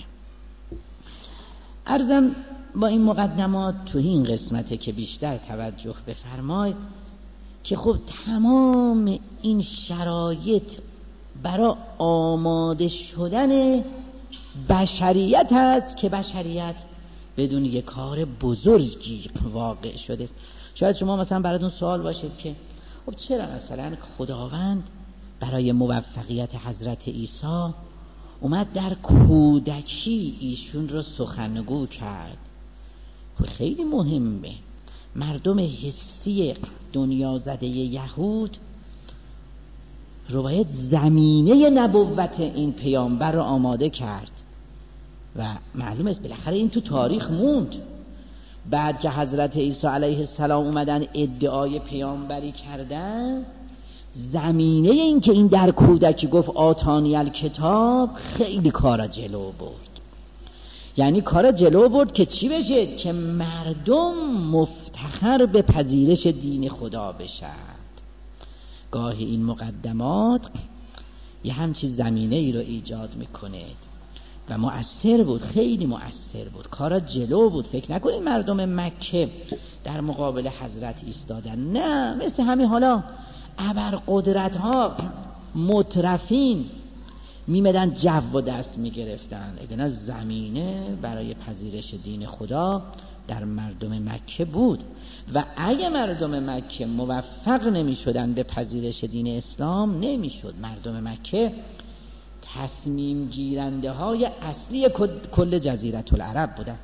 عرضم با این مقدمات تو این قسمته که بیشتر توجه بفرمایید که خب تمام این شرایط برای آماده شدن بشریت هست که بشریت بدون یک کار بزرگی واقع شده است. شاید شما مثلا براتون سوال باشید که خب چرا مثلا خداوند برای موفقیت حضرت عیسی اومد در کودکی ایشون رو سخنگو کرد؟ خیلی مهمه. مردم حسی دنیا زده یهود رو باید زمینه نبوت این پیامبر رو آماده کرد و معلوم است بالاخره این تو تاریخ موند. بعد که حضرت عیسی علیه السلام اومدن ادعای پیامبری کردن، زمینه این که این در کودکی گفت آتانی الکتاب خیلی کارا جلو برد. یعنی کارا جلو برد که چی بشه؟ که مردم مفتخر به پذیرش دین خدا بشن. گاهی این مقدمات یه همچین زمینه ای رو ایجاد میکنه و مؤثر بود، خیلی مؤثر بود، کارا جلو بود. فکر نکنید مردم مکه در مقابل حضرت ایستادن، نه، مثل همین حالا ابرقدرت ها مترفین میمدن جو و دست میگرفتن. اگه زمینه برای پذیرش دین خدا در مردم مکه بود و اگه مردم مکه موفق نمی شدن به پذیرش دین اسلام، نمی شد. مردم مکه تصمیم گیرنده های اصلی کل جزیره العرب بودن.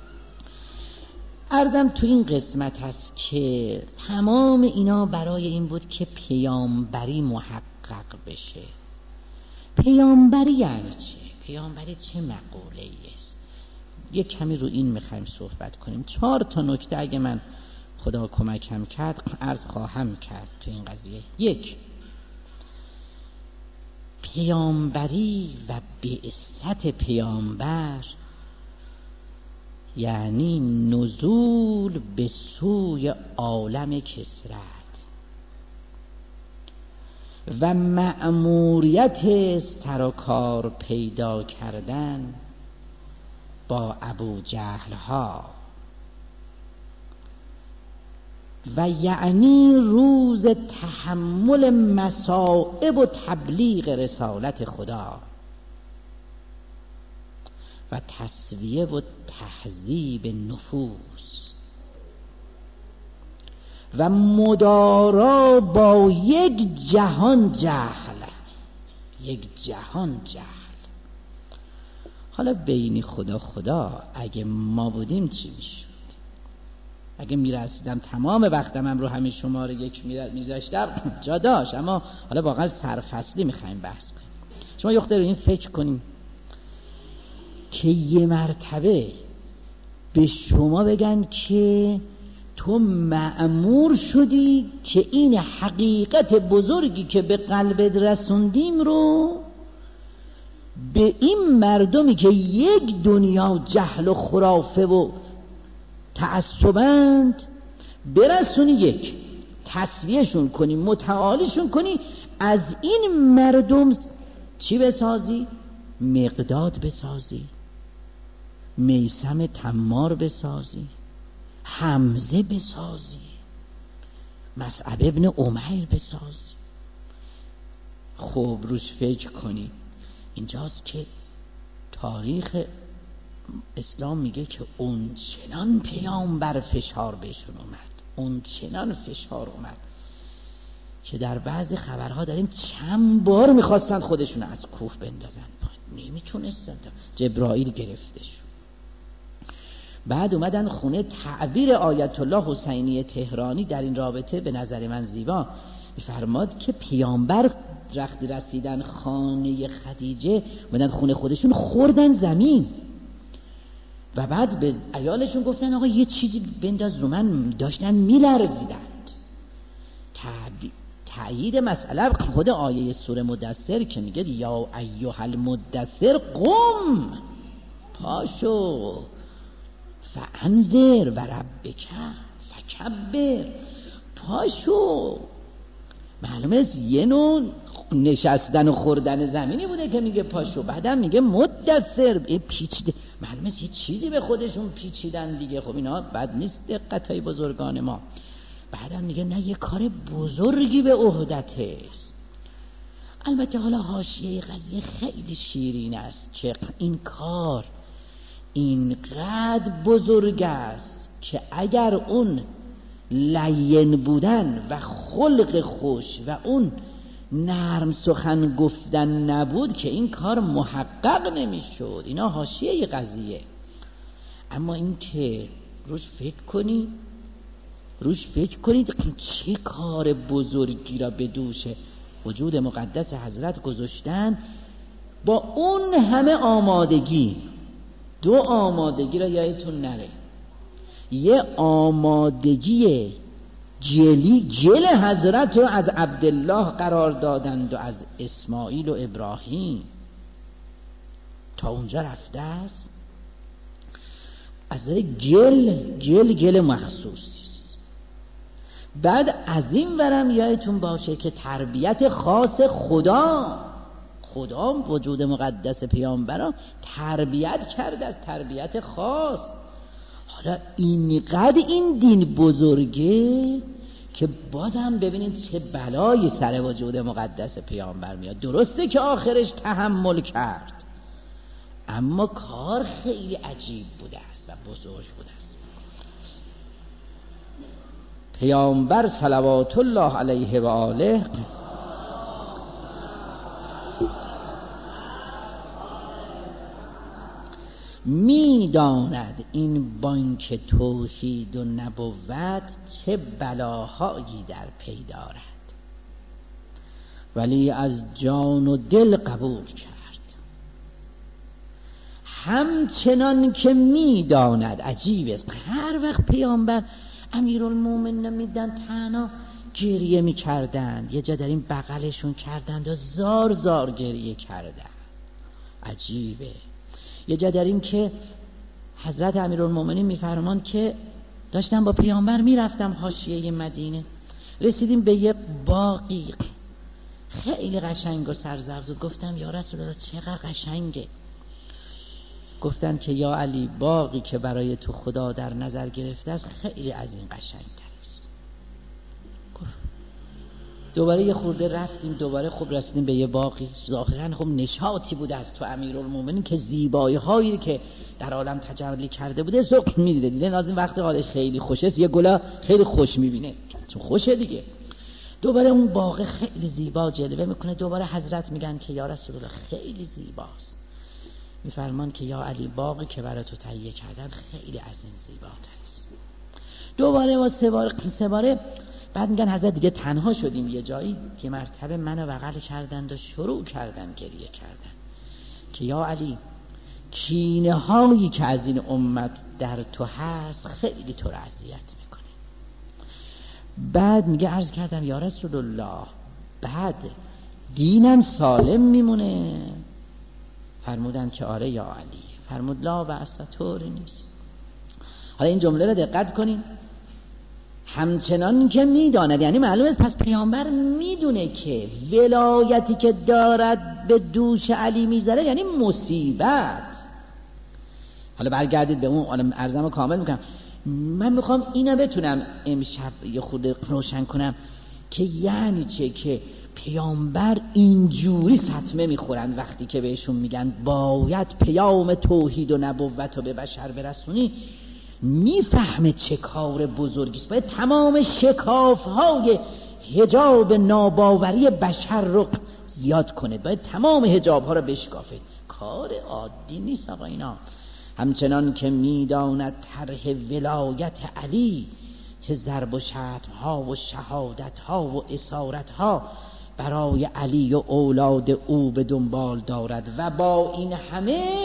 عرضم تو این قسمت هست که تمام اینا برای این بود که پیامبری محقق بشه. پیامبری یعنی چه؟ پیامبری چه مقوله است؟ یک کمی رو این میخوایم صحبت کنیم. 4 تا نکته اگه من خدا کمکم کرد عرض خواهم کرد تو این قضیه. 1. پیامبری و بعثت پیامبر یعنی نزول به سوی عالم کثرت و مأموریت سر و کار پیدا کردن با ابو جهل ها و یعنی روز تحمل مصائب و تبلیغ رسالت خدا و تسویه و تهذیب نفوس و مدارا با یک جهان جهل. یک جهان جهل. حالا بینی خدا اگه ما بودیم چی میشد؟ اگه میرسیدم تمام وقتم رو همین شماره 1 میذاشتم جا داشت، اما حالا واقعا سرفصلی میخوایم بحث کنیم. شما یه این فکر کنیم که یه مرتبه به شما بگن که تو مأمور شدی که این حقیقت بزرگی که به قلبت رسوندیم رو به این مردمی که یک دنیا جهل و خرافه و تعصبند برسونی، 1 تسویهشون کنی، متعالیشون کنی، از این مردم چی بسازی؟ مقداد بسازی، میثم تمار بسازی، حمزه بسازی، مصعب ابن عمیر بسازی. خب روش فکر کنی. اینجاست که تاریخ اسلام میگه که اون چنان پیامبر فشار بهشون اومد، اون چنان فشار اومد که در بعضی خبرها داریم چند بار میخواستن خودشون از کوه بندازن پایین، نمیتونستن، جبرائیل گرفته شد. بعد اومدن خونه. تعبیر آیت الله حسینی تهرانی در این رابطه به نظر من زیبا میفرماد که پیامبر وقتی رسیدن خانه خدیجه اومدن خونه خودشون، خوردن زمین و بعد به عیالشون گفتن آقا یه چیزی بنداز رو من، داشتن میلرزیدند. تأیید مسئله خود آیه سوره مدثر که میگه یا ایها المدثر قم، پاشو، فانذر و ربک فکبر، پاشو. معلومه است یه نوع نشستن و خوردن زمینی بوده که میگه پاشو. بعدم میگه مدثر، پیچیده. معلومه است یه چیزی به خودشون پیچیدن دیگه. خب اینا بد نیست، دقتای بزرگان ما. بعدم میگه نه، یه کار بزرگی به عهدت است. البته حالا حاشیه قضیه خیلی شیرین است که این کار اینقدر بزرگ است که اگر اون لین بودن و خلق خوش و اون نرم سخن گفتن نبود که این کار محقق نمیشد. اینا حاشیه قضیه. اما این که روش فکر کنید چه کار بزرگی را به دوش وجود مقدس حضرت گذاشتن. با اون همه آمادگی، دو آمادگی را یادتون نره. یه آمادگی جل حضرت رو از عبدالله قرار دادند و از اسماعیل و ابراهیم تا اونجا رفته است. از گل مخصوصی است. بعد از این ورم یادتون باشه که تربیت خاص خدا وجود مقدس پیامبران تربیت کرده از تربیت خاص. حالا اینقدر این دین بزرگه که بازم ببینید چه بلایی سر وجود مقدس پیامبر میاد. درسته که آخرش تحمل کرد، اما کار خیلی عجیب بوده است و بزرگ بوده است. پیامبر صلوات الله علیه و آله میداند این بانک توحید و نبوت چه بلاهایی در پی دارد، ولی از جان و دل قبول کرد. همچنان که میداند. عجیب است، هر وقت پیامبر امیرالمومنین میدن تنها گریه میکردند، یه جا در این بغلشون کردند و زار زار گریه کردند. عجیبه. یه جا داریم که حضرت امیرالمومنین میفرماند که داشتم با پیامبر میرفتم حاشیه مدینه، رسیدیم به یه باغی خیلی قشنگ و سرسبز و گفتم یا رسول الله چقدر قشنگه. گفتن که یا علی باغی که برای تو خدا در نظر گرفته است خیلی از این قشنگتر است. دوباره یه خورده رفتیم، دوباره خب رسیدیم به یه باغی ظاهرا خب نشاطی بوده از تو امیرالمومنین که زیبایی هایی که در عالم تجلی کرده بوده ذوق میدیده. دیده نازنین وقتی حالش خیلی خوشه است یه گلا خیلی خوش میبینه چون خوشه دیگه. دوباره اون باغ خیلی زیبا جلوه میکنه. دوباره حضرت میگن که یا رسول الله خیلی زیباست. میفرمان که یا علی باغی که برای تو تهیه کردن خیلی از این زیباتر است. دوباره و سه باره بعد میگن حضرت دیگه تنها شدیم یه جایی که مرتبه منو بغل کردند و شروع کردن گریه کردن که یا علی کینه هایی که از این امت در تو هست خیلی تو رو اذیت میکنه. بعد میگه عرض کردم یا رسول الله بعد دینم سالم میمونه؟ فرمودن که آره یا علی. فرمود لا بأس طوری نیست. حالا این جمله رو دقت کنین. همچنان که میداند یعنی معلوم است پس پیامبر میدونه که ولایتی که دارد به دوش علی میذاره یعنی مصیبت. حالا برگردید به اون عرضمو کامل میکنم. من میخوام اینو بتونم امشب یه خورده روشن کنم که یعنی چه که پیامبر اینجوری صدمه میخورن وقتی که بهشون میگن باید پیام توحید و نبوت رو به بشر برسونی. میفهمه چه کار بزرگیست. باید تمام شکافهای حجاب ناباوری بشر رو زیاد کنه، باید تمام حجابها رو بشکافه. کار عادی نیست آقا اینا. همچنان که میداند طرح ولایت علی چه ضرب و شتمها و شهادتها و اسارتها برای علی و اولاد او به دنبال دارد و با این همه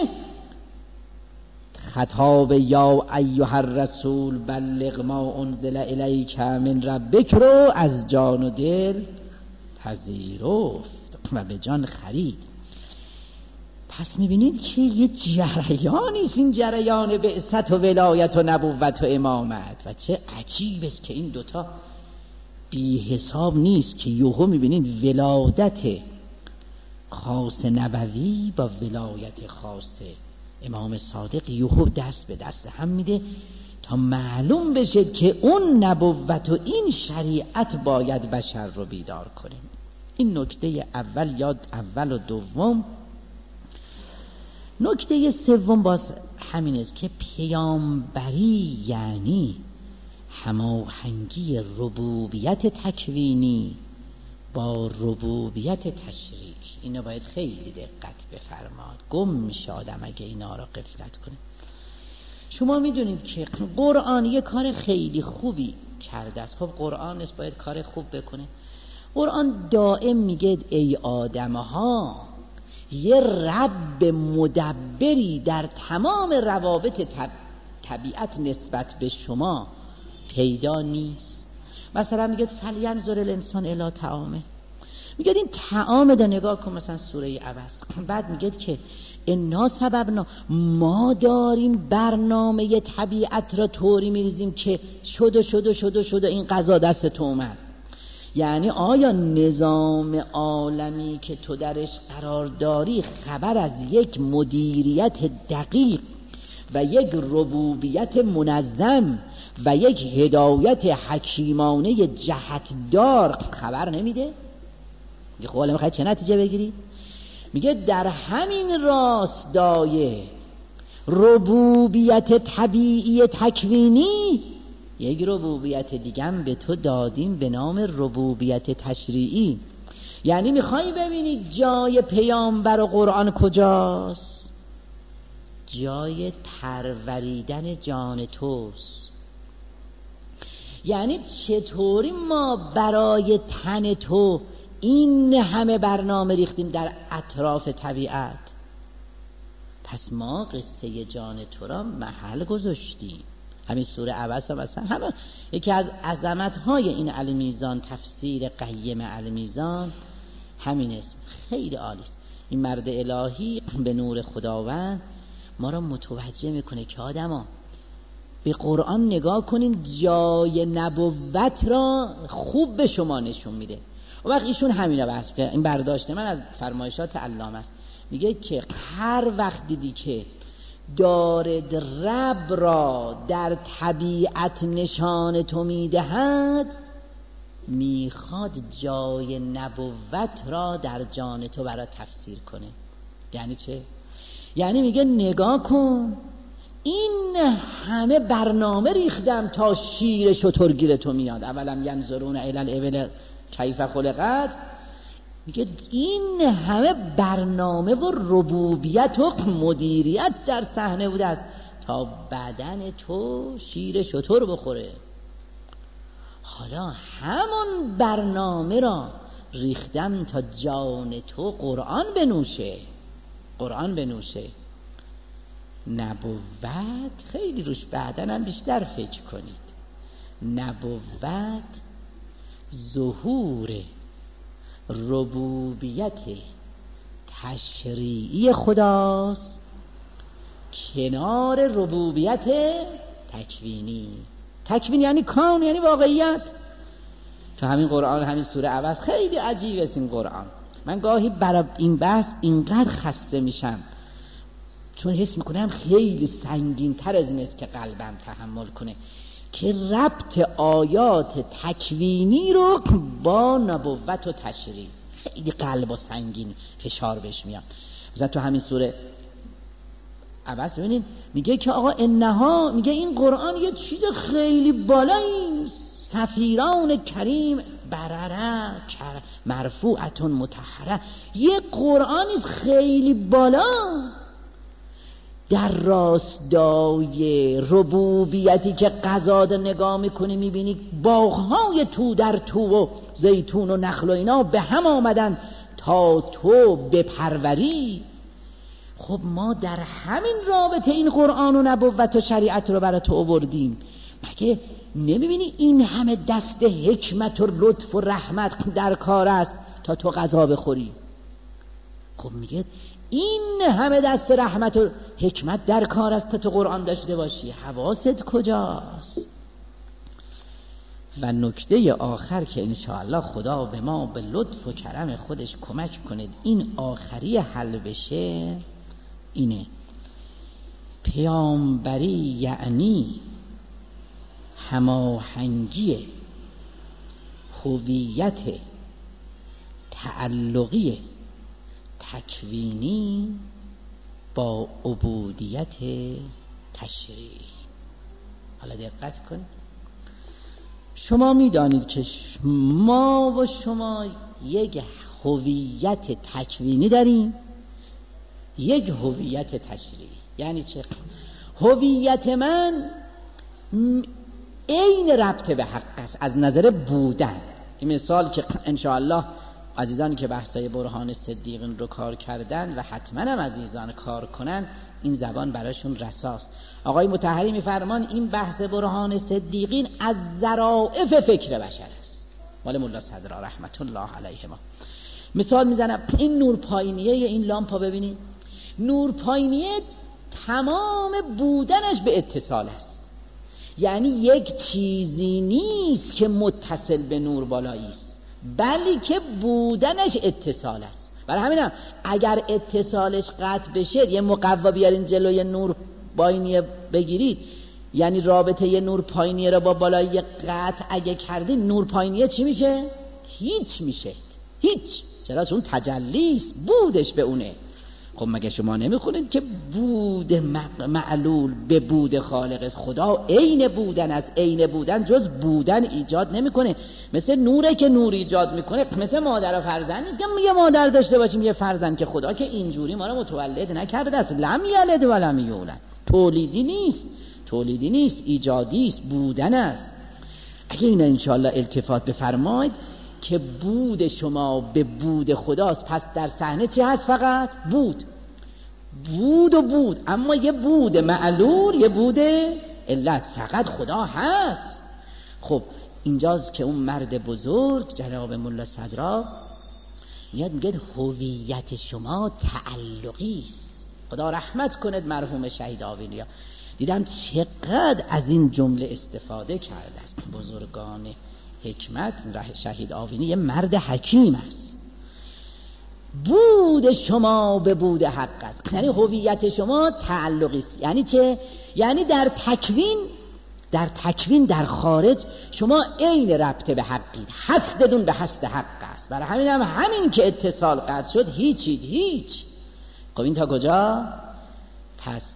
خطاب یا ایها الرسول بلغ ما انزل الیک من ربک رو از جان و دل پذیرفت و به جان خرید. پس میبینید که یه جریانی است این جریان بعثت و ولایت و نبوت و امامت و چه عجیب است که این دوتا بی حساب نیست که یهو میبینید ولادت خاص نبوی با ولایت خاص امام صادق یهو دست به دست هم میده تا معلوم بشه که اون نبوت و این شریعت باید بشر رو بیدار کنه. این نکته اول یا اول و دوم. نکته سوم باز همین است که پیامبری یعنی هماهنگی ربوبیت تکوینی با ربوبیت تشریعی. اینو باید خیلی دقت بفرماد. گم میشه آدم اگه اینا رو غفلت کنه. شما میدونید که قرآن یه کار خیلی خوبی کرده است. خب قرآن باید کار خوب بکنه. قرآن دائم میگه ای آدمها، یه رب مدبری در تمام روابط طبیعت نسبت به شما پیدا نیست. مثلا میگه فلینظر الانسان الی طعامه، میگه این طعام دا نگاه کن، مثلا سوره عبس. بعد میگه که انا سببنا، ما داریم برنامه طبیعت را طوری میریزیم که شد این قضا دست تو اومد. یعنی آیا نظام عالمی که تو درش قرار داری خبر از یک مدیریت دقیق و یک ربوبیت منظم و یک هدایت حکیمانه جهتدار خبر نمیده؟ میگه خب حالا میخوای چه نتیجه بگیری؟ میگه در همین راستای ربوبیت طبیعی تکوینی یک ربوبیت دیگم به تو دادیم به نام ربوبیت تشریعی. یعنی میخوای ببینی جای پیامبر و قرآن کجاست؟ جای پروریدن جان توست. یعنی چطوری ما برای تن تو این همه برنامه ریختیم در اطراف طبیعت، پس ما قصه جان تو را محل گذاشتیم. همین سوره عبس هم مثلا همه یکی از عظمت‌های این المیزان، تفسیر قیم المیزان همین است. خیلی عالی است. این مرد الهی به نور خداوند ما را متوجه میکنه که آدما به قرآن نگاه کنین، جای نبوت را خوب به شما نشون میده. و وقت ایشون همین رو بحث کرد. این برداشت من از فرمایشات علامه است. میگه که هر وقت دیدی که دارد رب را در طبیعت نشان تو میدهد، میخواد جای نبوت را در جان تو برای تفسیر کنه. یعنی چه؟ یعنی میگه نگاه کن، این همه برنامه ریختم تا شیر شترگیر تو میاد. اولا ینظرون الی الابل کیف خلقت. میگه این همه برنامه و ربوبیت و مدیریت در صحنه بوده است تا بدن تو شیر شتر بخوره. حالا همون برنامه را ریختم تا جان تو قرآن بنوشه. قرآن بنوشه. نبوت خیلی روش بعدن هم بیشتر فکر کنید. نبوت ظهور ربوبیت تشریعی خداست کنار ربوبیت تکوینی. تکوین یعنی کون، یعنی واقعیت. تو همین قرآن، همین سوره عبس خیلی عجیب است این قرآن. من گاهی برای این بحث اینقدر خسته میشم چون حس میکنم خیلی سنگین تر از این است که قلبم تحمل کنه، که ربط آیات تکوینی رو با نبوت و تشریع خیلی قلب و سنگین فشار بهش میاد. مثلا تو همین سوره عبس ببینید میگه که آقا انها، میگه این قرآن یه چیز خیلی بالایی، سفیران کریم برره مرفوعتون مطهره، یه قرآنی خیلی بالا در راستای ربوبیتی که قضا نگاه میکنی میبینی باغهای تو در تو و زیتون و نخل و اینا به هم آمدن تا تو بپروری. خب ما در همین رابطه این قرآن و نبوت و شریعت رو برای تو آوردیم. مگه نمیبینی این همه دست حکمت و لطف و رحمت در کار است تا تو غذا بخوری؟ خب میگه این همه دست رحمت و حکمت در کار است تا تو قرآن داشته باشی، حواست کجاست؟ و نکته آخر که انشاءالله خدا به ما به لطف و کرم خودش کمک کنه این آخری حل بشه، اینه: پیامبری یعنی هماهنگی هویت تعلقی تکوینی با عبودیت تشریعی. حالا دقت کن، شما میدانید که ما و شما یک هویت تکوینی داریم، یک هویت تشریعی. یعنی چه؟ هویت من عین ربط به حق است از نظر بودن. این مثال که انشاءالله عزیزانی که بحثای برهان صدیقین رو کار کردن و حتما هم عزیزان کار کنن، این زبان براشون رساست. آقای مطهری میفرمان این بحث برهان صدیقین از ظرافت فکر بشر است، مال ملا صدرا رحمت الله علیه. ما مثال میزنم، این نورپاینیه این لامپا ببینید، نورپاینیه تمام بودنش به اتصال است، یعنی یک چیزی نیست که متصل به نور بالایی است، بلکه بودنش اتصال است. برای همینم اگر اتصالش قطع بشه، یه مقوا بیارین جلوی نور پایینیه بگیرید، یعنی رابطه یه نور پایینیه رو با بالایی قطع اگه کردین، نور پایینیه چی میشه؟ هیچ میشه، هیچ. چرا؟ چون تجلیست، بودش به اونه. خب مگه شما نمیخونید که بود معلول به بود خالق است؟ خدا عین بودن از عین بودن جز بودن ایجاد نمیکنه. مثل نوره که نور ایجاد میکنه، مثل مادر و فرزند نیست که یه مادر داشته باشیم یه فرزند، که خدا که اینجوری ما رو متولد نکرده است. لم یلد و لم یولد، تولیدی نیست، تولیدی نیست، ایجادی است، بودن است. اگه این انشاءالله التفات بفرمایید که بود شما به بود خداست، پس در صحنه چی هست؟ فقط بود، بود و بود، اما یه بود معلول، یه بود علت، فقط خدا هست. خب اینجاست که اون مرد بزرگ جناب ملا صدرا میاد میگه هویت شما تعلقی است. خدا رحمت کند مرحوم شهید آوینی. دیدم چقدر از این جمله استفاده کرده است بزرگان حکمت. شهید آوینی یه مرد حکیم است. بود شما به بود حق است، یعنی هویت شما تعلقی است. یعنی چه؟ یعنی در تکوین در خارج شما عین ربط به حقید، هستدون به هست حق است. برای همین همین که اتصال قطع شد هیچید، هیچ. خب این تا کجا؟ پس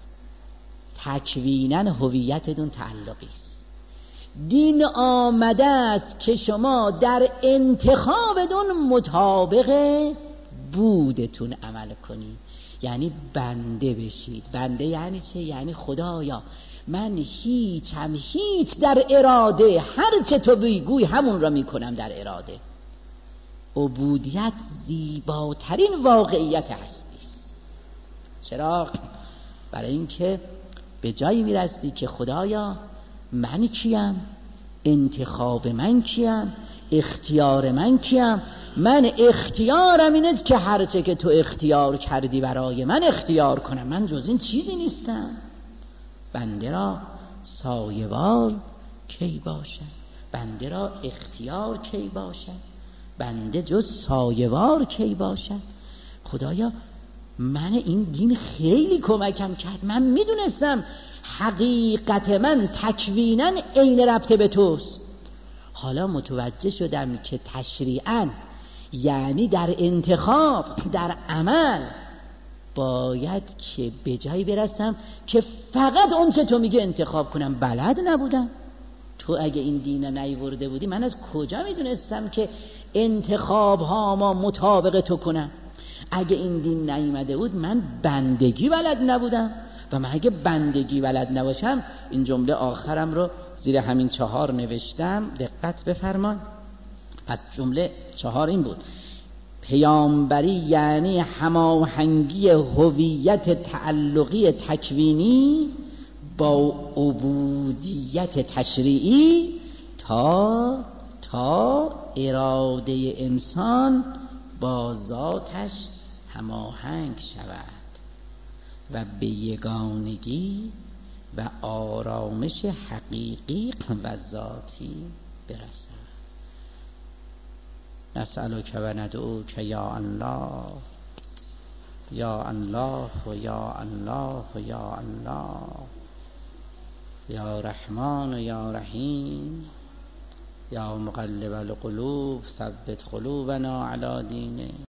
تکویناً هویتتون تعلقی است. دین آمده است که شما در انتخابتون مطابق بودتون عمل کنید، یعنی بنده بشید. بنده یعنی چه؟ یعنی خدایا من هیچم، هیچ در اراده، هر چه تو بگوی همون را میکنم در اراده. عبودیت زیباترین واقعیت هستی است. چرا؟ برای اینکه به جایی میرسی که خدایا من کیم، انتخاب من کیم، اختیار من کیم. من اختیارم این است که هرچه که تو اختیار کردی برای من اختیار کنم، من جز این چیزی نیستم. بنده را سایه‌وار کی باشد؟ بنده را اختیار کی باشد؟ بنده جز سایه‌وار کی باشد؟ خدایا من این دین خیلی کمکم کرد، من میدونستم حقیقت من تکویناً عین ربط به توست. حالا متوجه شدم که تشریعاً، یعنی در انتخاب، در عمل، باید که به جایی برسم که فقط اون چه تو میگه انتخاب کنم. بلد نبودم. تو اگه این دین نیورده بودی من از کجا میدونستم که انتخاب ها ما مطابق تو کنم؟ اگه این دین نیامده بود من بندگی بلد نبودم، و من اگه بندگی بلد نباشم، این جمله آخرم رو زیر همین 4 نوشتم، دقت بفرمان. پس جمله 4 این بود: پیامبری یعنی هماهنگی هویت تعلقی تکوینی با عبودیت تشریعی تا اراده انسان با ذاتش هماهنگ شود و به یگانگی و آرامش حقیقی و ذاتی برسد. نسألک و ندعوک یا الله، یا الله و یا الله و یا الله، یا رحمان و یا رحیم، یا مقلب القلوب ثبت قلوبنا علی دینک.